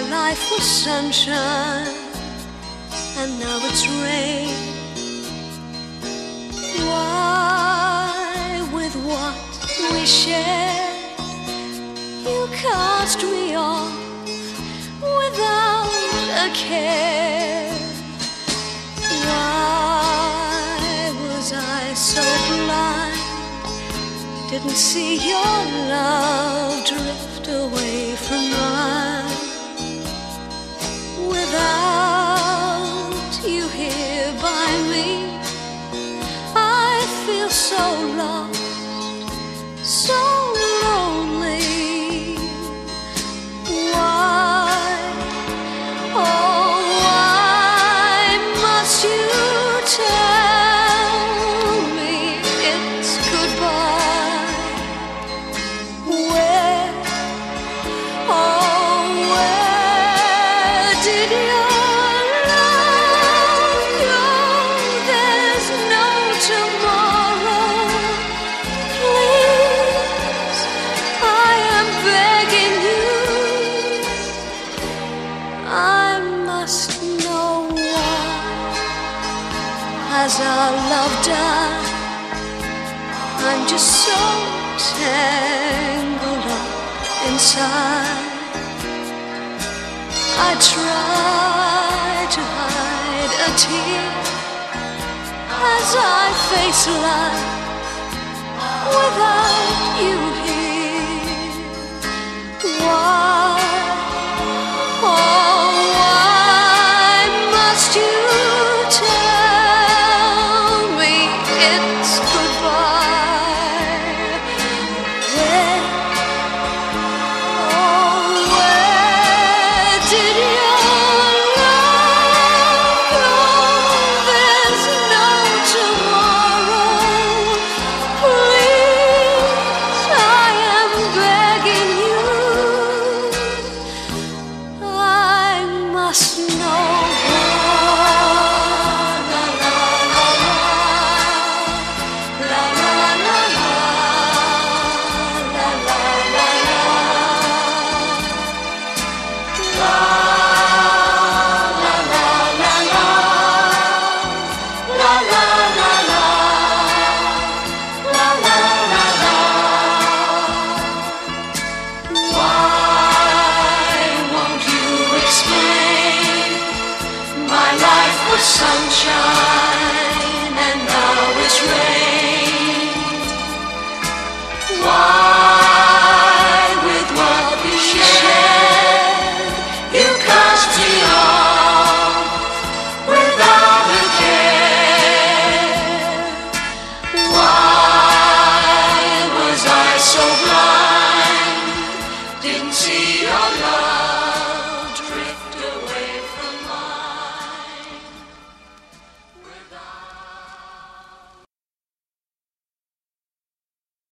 life was sunshine, and now it's rain. Why, with what we shared, you cast me off without a care? Why was I so blind, didn't see your love drift away from mine? Without you here by me, I feel so lost, so lonely. Why, oh why must you tell me it's goodbye? Where, oh where did your love go? There's no tomorrow. Please, I am begging you, I must know why has our love died? I'm just so tangled up inside. I try to hide a tear as I face life without you here. Why, oh why must you tell me it's goodbye? Where, oh where did your love go? There's no tomorrow. Please, I am begging you, I must know why. La la la la, la la la la, la la la la, la la la la, la la la la, la la la la. Why won't you explain? My life was sunshine.